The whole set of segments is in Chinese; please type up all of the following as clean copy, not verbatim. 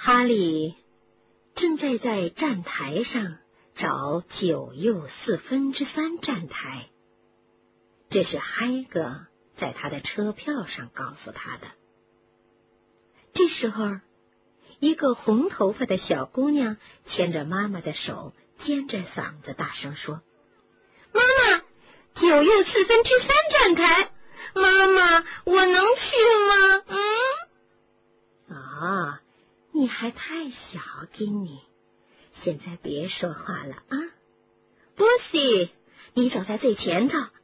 哈利正在站台上找9又3/4站台，这是嗨格在他的车票上告诉他的。这时候，一个红头发的小姑娘牵着妈妈的手，尖着嗓子大声说：“妈妈，9又3/4站台，妈妈，我能去吗？”啊，你还太小，金妮，现在别说话了啊。波西，你走在最前头啊。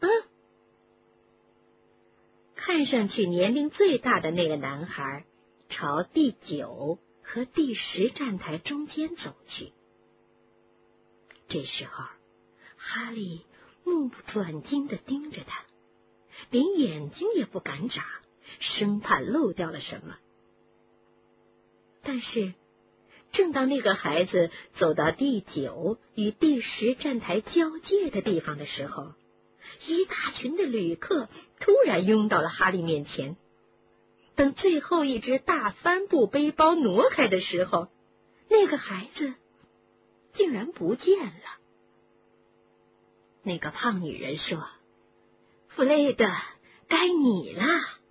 看上去年龄最大的那个男孩朝第9和第10站台中间走去。这时候，哈利目不转睛地盯着他，连眼睛也不敢眨，生怕漏掉了什么。但是，正当那个孩子走到第9与第10站台交界的地方的时候，一大群的旅客突然拥到了哈利面前。等最后一只大帆布背包挪开的时候，那个孩子竟然不见了。那个胖女人说：“弗雷德，该你了。”“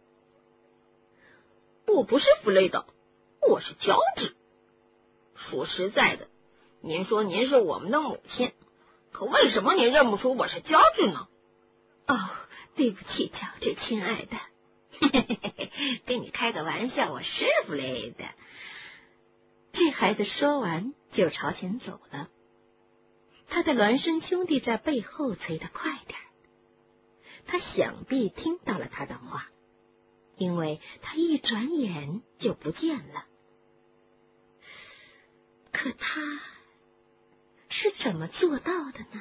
我不是弗雷德，我是乔治。说实在的，您说您是我们的母亲，可为什么您认不出我是乔治呢？”“ 哦，对不起，乔治，亲爱的。”“跟你开个玩笑，我是弗雷德。”这孩子说完就朝前走了，他的孪生兄弟在背后催得快点。他想必听到了他的话，因为他一转眼就不见了。可他是怎么做到的呢？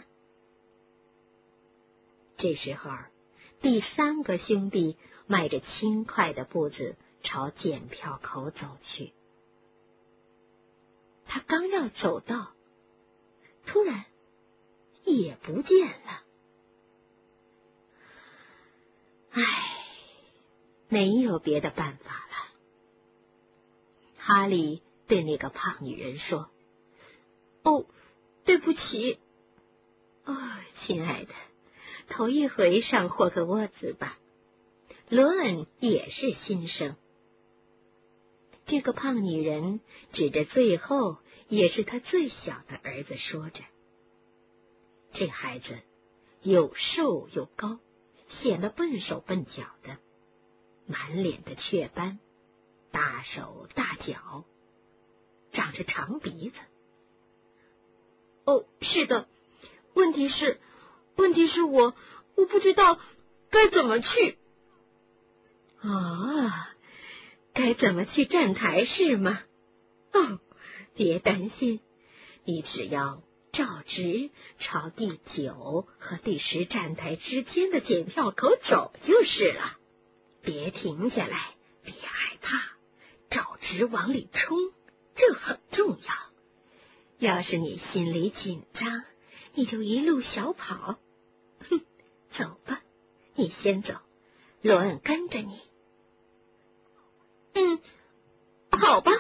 这时候，第3个兄弟迈着轻快的步子朝检票口走去。他刚要走到，突然也不见了。唉，没有别的办法了。哈利对那个胖女人说：“哦，对不起。”“哦，亲爱的，头一回上霍格沃兹吧。罗恩也是新生。”这个胖女人指着最后也是他最小的儿子说着。这孩子又瘦又高，显得笨手笨脚的，满脸的雀斑，大手大脚，长着长鼻子。“哦，是的，问题是我不知道该怎么去。”“哦，该怎么去站台是吗？哦，别担心，你只要照直朝第9和第10站台之间的检票口走就是了。别停下来，别害怕，照直往里冲，这很重要。要是你心里紧张，你就一路小跑。走吧，你先走，罗恩跟着你。”“好吧。”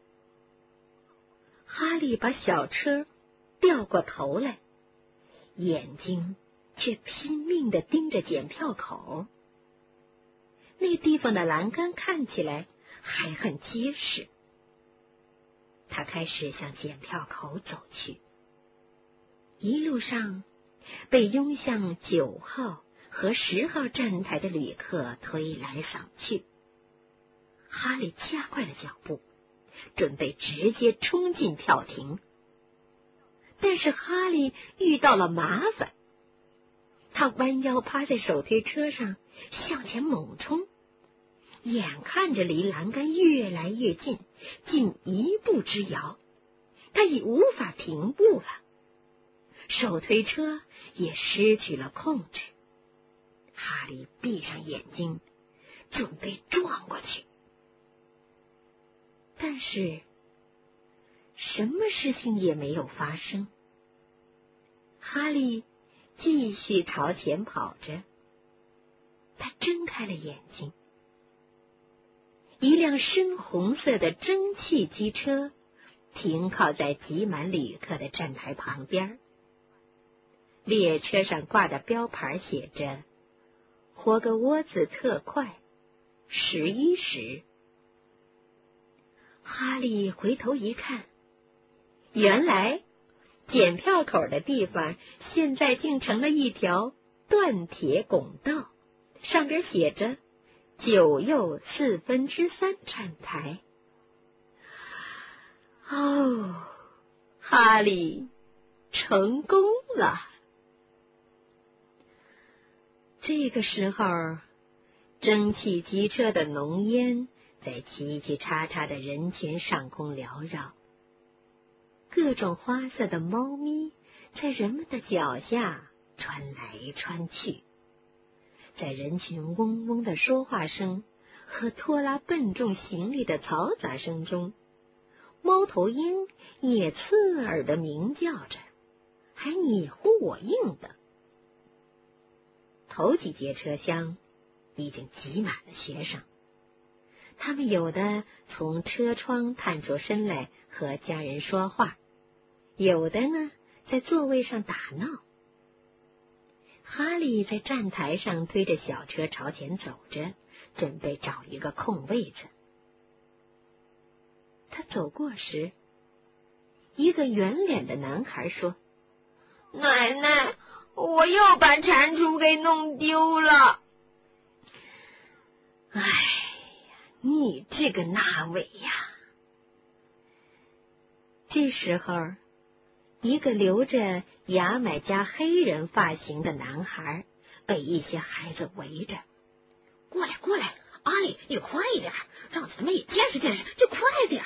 哈利把小车调过头来，眼睛却拼命地盯着检票口。那地方的栏杆看起来还很结实。他开始向检票口走去，一路上被拥向9号和10号站台的旅客推来搡去。哈利加快了脚步，准备直接冲进票亭。但是哈利遇到了麻烦，他弯腰趴在手推车上向前猛冲，眼看着离栏杆越来越近，仅一步之遥，他已无法停步了。手推车也失去了控制。哈利闭上眼睛，准备撞过去。但是什么事情也没有发生。哈利继续朝前跑着，他睁开了眼睛。 一辆深红色的蒸汽机车停靠在挤满旅客的站台旁边。列车上挂着标牌，写着霍格沃兹特快11时。哈利回头一看，原来检票口的地方现在竟成了一条断铁拱道，上边写着9又3/4站台。哦，哈利成功了。这个时候，蒸汽机车的浓烟在齐齐叉叉的人群上空缭绕，各种花色的猫咪在人们的脚下穿来穿去，在人群嗡嗡的说话声和拖拉笨重行李的嘈杂声中，猫头鹰也刺耳的鸣叫着，还你呼我应的。头几节车厢已经挤满了学生，他们有的从车窗探出身来和家人说话，有的呢在座位上打闹。哈利在站台上推着小车朝前走着，准备找一个空位子。他走过时，一个圆脸的男孩说：“ 奶奶，我又把蟾蜍给弄丢了。” 哎呀，你这个那位呀！这时候，一个留着牙买加黑人发型的男孩被一些孩子围着。 过来过来，阿里，你快一点，让咱们也见识见识，就快点。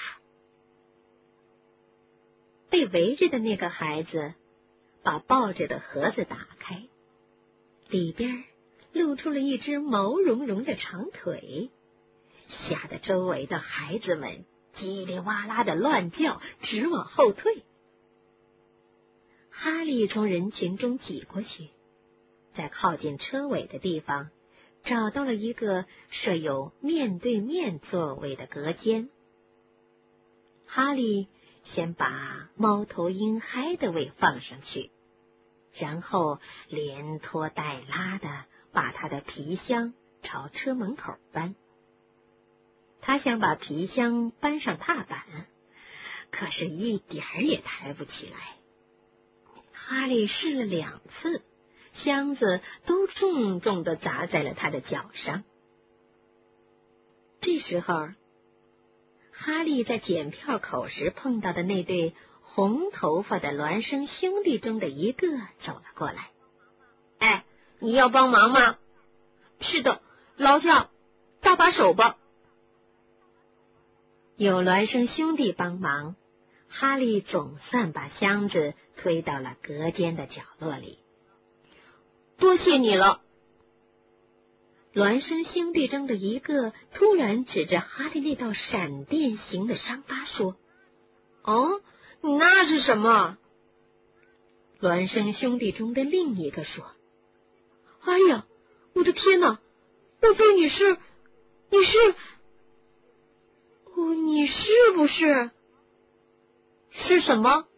被围着的那个孩子把抱着的盒子打开，里边露出了一只毛茸茸的长腿，吓得周围的孩子们叽里哇啦的乱叫，直往后退。哈利从人群中挤过去，在靠近车尾的地方找到了一个设有面对面座位的隔间。哈利先把猫头鹰嗨的位放上去，然后连拖带拉的把他的皮箱朝车门口搬。他想把皮箱搬上踏板，可是一点儿也抬不起来。哈利试了2次，箱子都重重地砸在了他的脚上。这时候，哈利在检票口时碰到的那对红头发的孪生兄弟中的一个走了过来。 “哎，你要帮忙吗？”“是的，劳驾，搭把手吧。” 有孪生兄弟帮忙，哈利总算把箱子推到了隔间的角落里。 “多谢你了。” 孪生兄弟中的一个突然指着哈利那道闪电形的伤疤说：“ 哦，那是什么？” 孪生兄弟中的另一个说：“ 哎呀，我的天哪！莫非你是不是？是什么？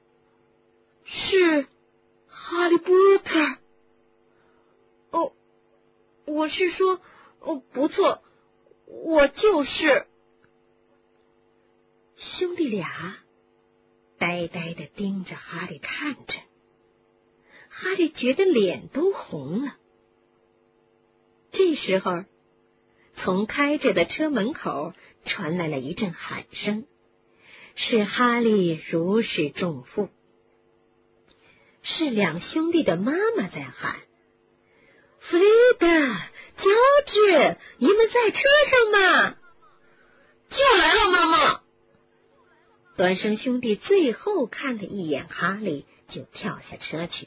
是哈利波特？”“哦，我是说，哦，不错，我就是。” 兄弟俩呆呆地盯着哈利看着，哈利觉得脸都红了。这时候，从开着的车门口传来了一阵喊声，使哈利如释重负。是两兄弟的妈妈在喊：“弗雷德、乔治，你们在车上吗？”“ 就来了，妈妈。” 孪生兄弟最后看了一眼哈利，就跳下车去。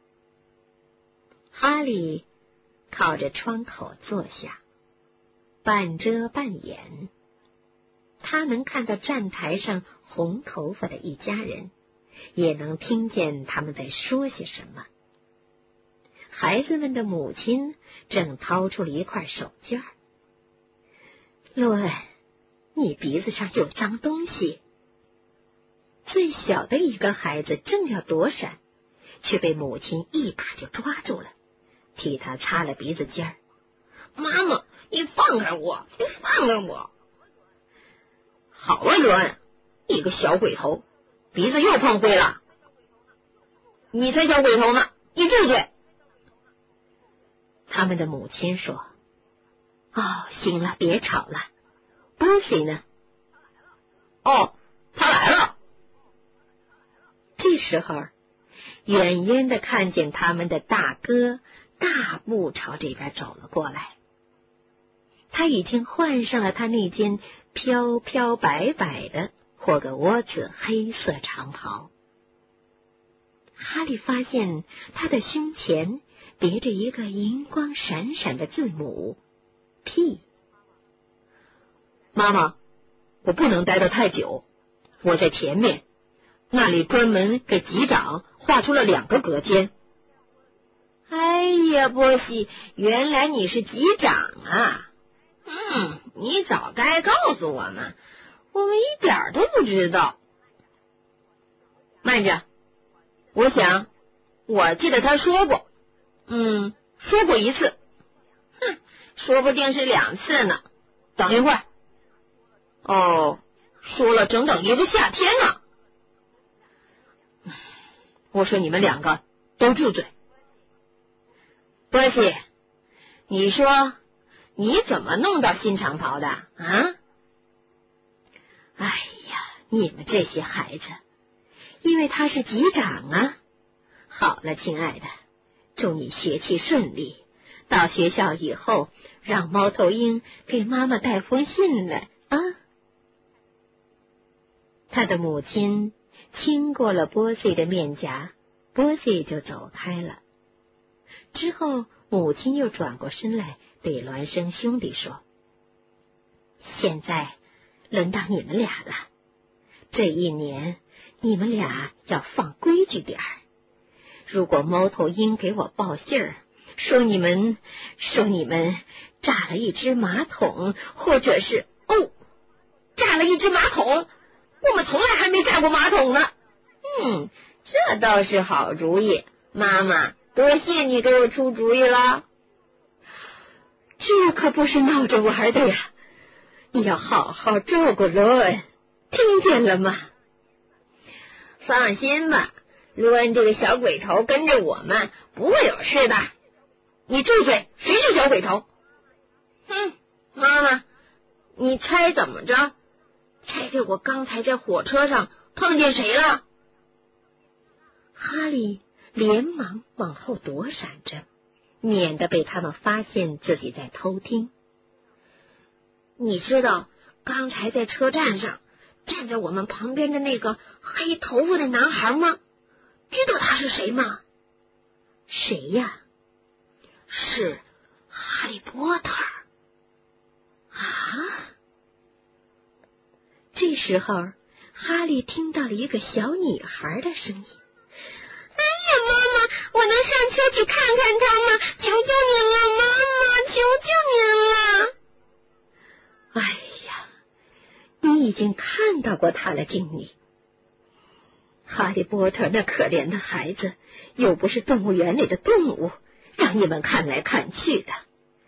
哈利靠着窗口坐下，半遮半掩，他能看到站台上红头发的一家人，也能听见他们在说些什么。孩子们的母亲正掏出了一块手绢。“论， 你鼻子上有脏东西。最小的一个孩子正要躲闪，却被母亲一把就抓住了，替他擦了鼻子尖儿。 妈妈，你放开我，你放开我！好啊，罗恩，你个小鬼头，鼻子又碰灰了。你才小鬼头呢，你住嘴！ 他们的母亲说：“哦，行了，别吵了。Bossy 呢？” 哦，他来了。 这时候，远远的看见他们的大哥大步朝这边走了过来。他已经换上了他那件飘飘摆摆的霍格沃茨黑色长袍。哈利发现他的胸前别着一个银光闪闪的字母 P。 妈妈，我不能待得太久，我在前面，那里专门给级长画出了2个隔间。 哎呀，波西，原来你是级长啊！ 你早该告诉我们，我们一点都不知道。慢着，我想，我记得他说过，说过1次，说不定是2次呢。等一会儿，哦，说了整整1个夏天呢。我说你们2个都住嘴。波西，你说你怎么弄到新长袍的啊？ 哎呀，你们这些孩子，因为他是级长啊。好了，亲爱的，祝你学习顺利。到学校以后，让猫头鹰给妈妈带封信来啊。他的母亲亲过了波西的面颊，波西就走开了。之后，母亲又转过身来对孪生兄弟说：“现在轮到你们俩了，这一年你们俩要放规矩点儿。如果猫头鹰给我报信儿，说你们炸了一只马桶，或者是炸了一只马桶，我们从来还没炸过马桶呢。 这倒是好主意，妈妈，多谢你给我出主意了。这可不是闹着玩的呀，你要好好照顾罗恩，听见了吗？ 放心吧，罗恩这个小鬼头跟着我们不会有事的。你住嘴，谁是小鬼头？妈妈，你猜怎么着？猜猜我刚才在火车上碰见谁了？ 哈利连忙往后躲闪着，免得被他们发现自己在偷听。 你知道刚才在车站上站在我们旁边的那个黑头发的男孩吗？知道他是谁吗？ 谁呀？ 是哈利波特。 这时候，哈利听到了一个小女孩的声音。 哎呀，妈妈，我能上车去看看他吗？求求您了，妈妈，求求您了。 哎呀，你已经看到过他了，经理。哈利波特那可怜的孩子，又不是动物园里的动物，让你们看来看去的。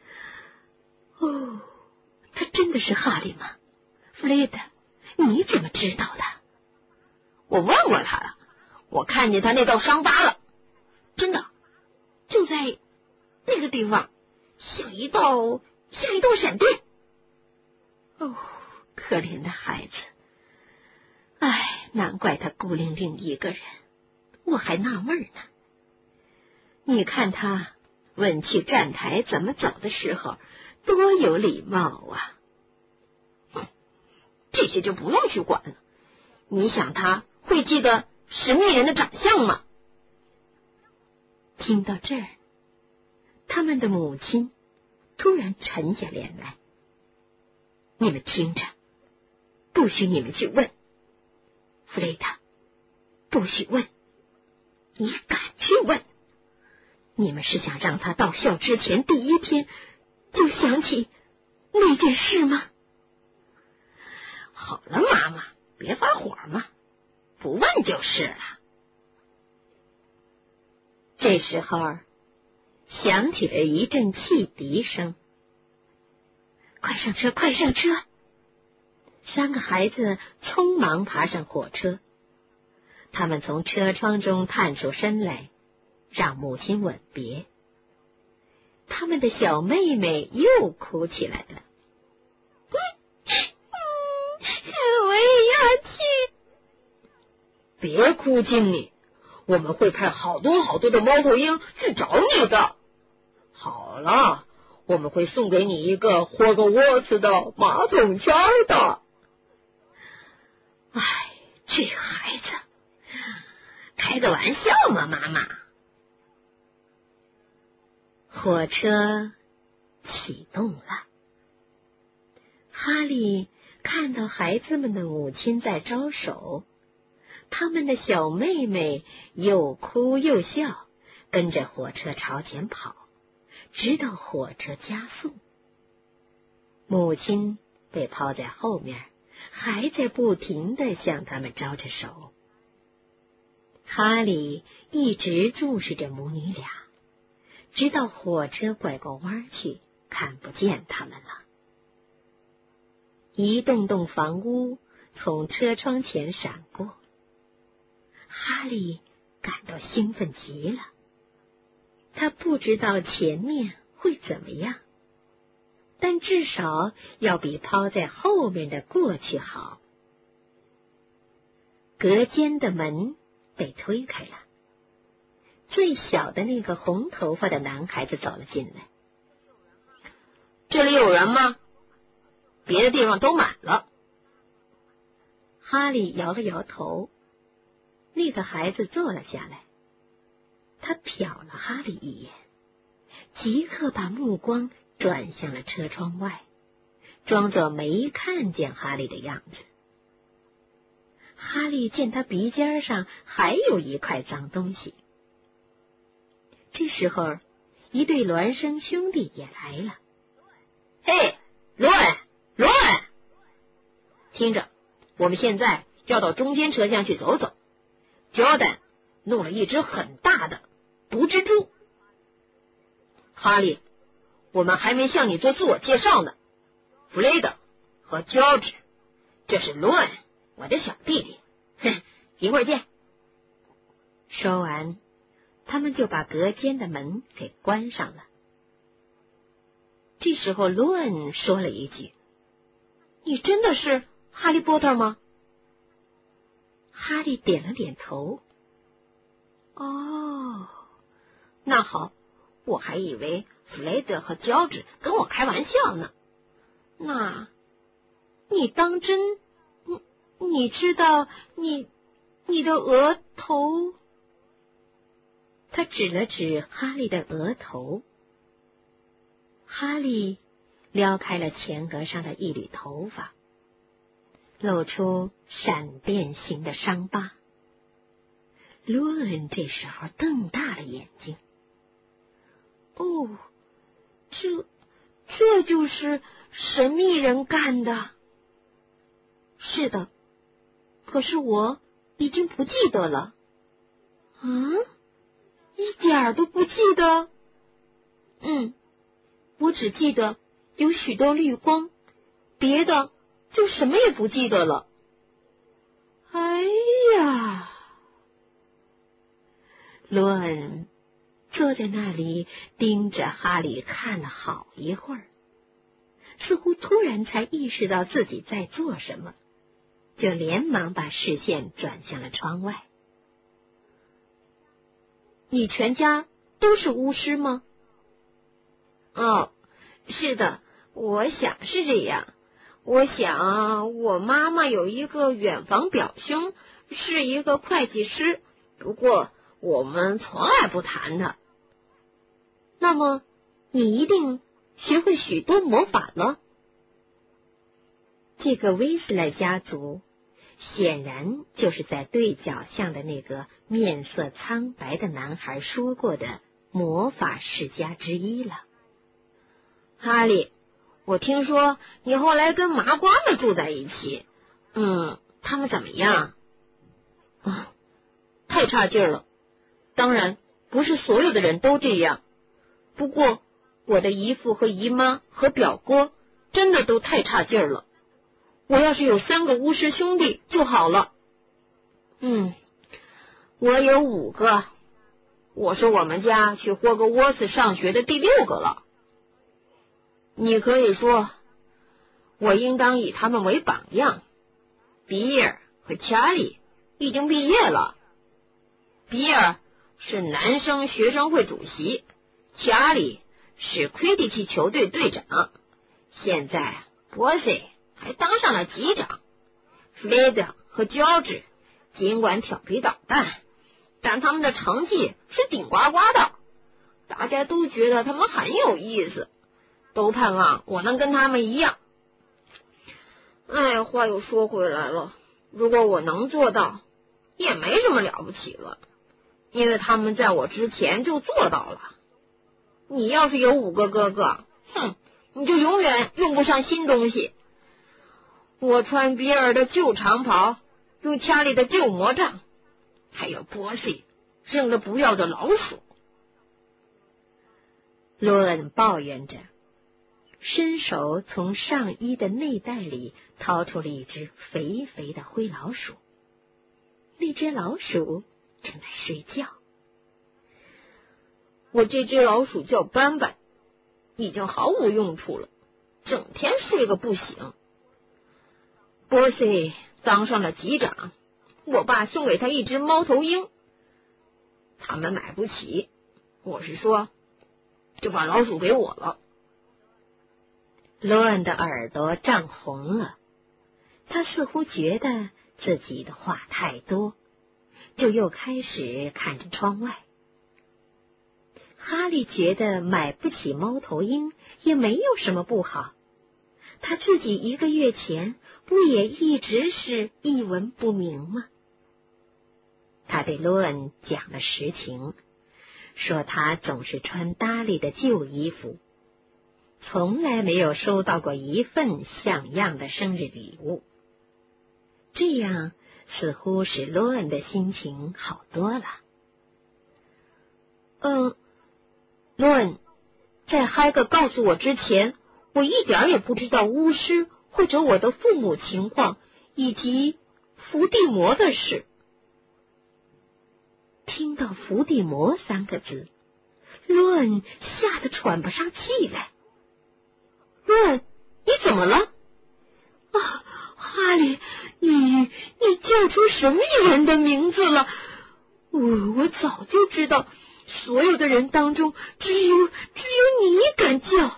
他真的是哈利吗？弗雷德，你怎么知道的？ 我问过他了，我看见他那道伤疤了，真的，就在那个地方，像一道闪电。 可怜的孩子，难怪他孤零零一个人，我还纳闷呢。你看他问去站台怎么走的时候，多有礼貌啊！ 这些就不用去管了。你想他会记得神秘人的长相吗？ 听到这儿，他们的母亲突然沉下脸来。你们听着，不许你们去问，弗雷达，不许问，你敢去问？你们是想让他到校之前第一天就想起那件事吗？ 好了，妈妈，别发火嘛，不问就是了。 这时候响起了一阵汽笛声，快上车，快上车！3个孩子匆忙爬上火车，他们从车窗中探出身来，让母亲吻别。他们的小妹妹又哭起来了。 我也要去。别哭，经理，我们会派好多好多的猫头鹰去找你的。好了，我们会送给你一个霍格沃茨的马桶圈的。 哎，这孩子， 开个玩笑嘛，妈妈。 火车启动了，哈利看到孩子们的母亲在招手，他们的小妹妹又哭又笑，跟着火车朝前跑，直到火车加速。母亲被抛在后面，还在不停地向他们招着手。哈利一直注视着母女俩，直到火车拐过弯去，看不见他们了。一栋栋房屋从车窗前闪过，哈利感到兴奋极了。他不知道前面会怎么样，但至少要比抛在后面的过去好。隔间的门被推开了，最小的那个红头发的男孩子走了进来。 这里有人吗？别的地方都满了。 哈利摇了摇头，那个孩子坐了下来。他瞟了哈利一眼，即刻把目光转向了车窗外，装作没看见哈利的样子。哈利见他鼻尖上还有一块脏东西。这时候，一对孪生兄弟也来了。 嘿，罗恩，听着，我们现在要到中间车厢去走走。Jordan弄了一只很大的毒蜘蛛。哈利，我们还没向你做自我介绍呢。弗雷德和乔治，这是罗恩，我的小弟弟。哼，一会儿见。 说完，他们就把隔间的门给关上了。这时候，罗恩说了一句：“ 你真的是哈利波特吗？” 哈利点了点头。 哦，那好，我还以为弗雷德和乔治跟我开玩笑呢。那，你当真？你知道你的额头？ 他指了指哈利的额头。哈利撩开了前额上的一缕头发，露出闪电形的伤疤。罗恩这时候瞪大了眼睛。 哦，这就是神秘人干的。是的，可是我已经不记得了。啊？一点儿都不记得？我只记得有许多绿光，别的就什么也不记得了。哎呀！ 罗恩坐在那里盯着哈利看了好一会儿，似乎突然才意识到自己在做什么，就连忙把视线转向了窗外。 你全家都是巫师吗？哦，是的，我想是这样。我想我妈妈有一个远房表兄是一个会计师，不过我们从来不谈他。那么你一定学会许多魔法了。 这个威斯莱家族显然就是在对角巷的那个面色苍白的男孩说过的魔法世家之一了。 哈利，我听说你后来跟麻瓜们住在一起， 他们怎么样？太差劲了。当然，不是所有的人都这样。不过，我的姨父和姨妈和表哥真的都太差劲了。我要是有3个巫师兄弟就好了。我有5个。我是我们家去霍格沃茨上学的第6个了。你可以说，我应当以他们为榜样。比尔和查理已经毕业了。比尔是男生学生会主席，查理是魁地奇球队队长，现在波西还当上了级长。弗雷德和乔治尽管调皮捣蛋，但他们的成绩是顶呱呱的，大家都觉得他们很有意思，都盼望我能跟他们一样。话又说回来了，如果我能做到，也没什么了不起了，因为他们在我之前就做到了。你要是有5个哥哥，你就永远用不上新东西。我穿比尔的旧长袍，用家里的旧魔杖，还有波西扔了不要的老鼠。 罗恩抱怨着，伸手从上衣的内袋里掏出了一只肥肥的灰老鼠。那只老鼠正在睡觉。 我这只老鼠叫斑斑，已经毫无用处了，整天睡个不醒。波西当上了级长，我爸送给他一只猫头鹰，他们买不起，我是说，就把老鼠给我了。 罗恩的耳朵涨红了，他似乎觉得自己的话太多，就又开始看着窗外。哈利觉得买不起猫头鹰也没有什么不好，他自己1个月前不也一直是一文不名吗？他对罗恩讲了实情，说他总是穿搭理的旧衣服，从来没有收到过一份像样的生日礼物。这样似乎使罗恩的心情好多了。罗恩，在海格告诉我之前，我一点也不知道巫师或者我的父母情况以及伏地魔的事。听到伏地魔3个字，罗恩吓得喘不上气来。罗恩，你怎么了？哈利，你叫出什么人的名字了？我早就知道，所有的人当中只有你敢叫。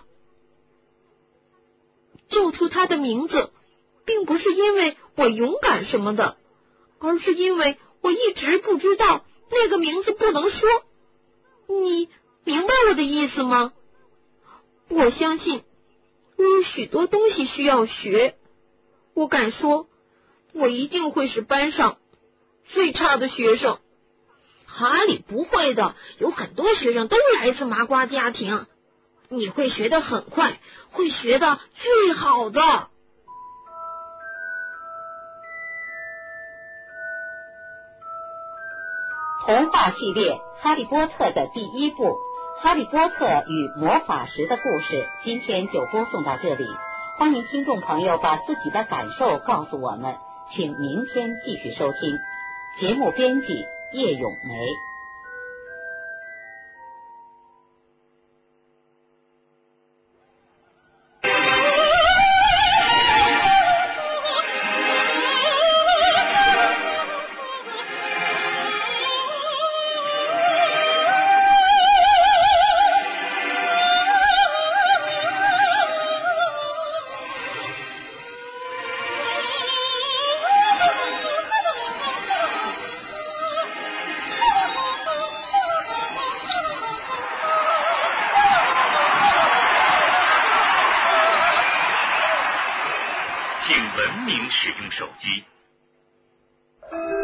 叫出他的名字，并不是因为我勇敢什么的，而是因为我一直不知道那个名字不能说。你明白我的意思吗？我相信我有许多东西需要学，我敢说，我一定会是班上最差的学生。哈利，不会的，有很多学生都来自麻瓜家庭，你会学得很快，会学到最好的。 童话系列《哈利波特》的第1部《哈利波特与魔法石》的故事，今天就播送到这里。欢迎听众朋友把自己的感受告诉我们，请明天继续收听。节目编辑叶咏梅。 请文明使用手机。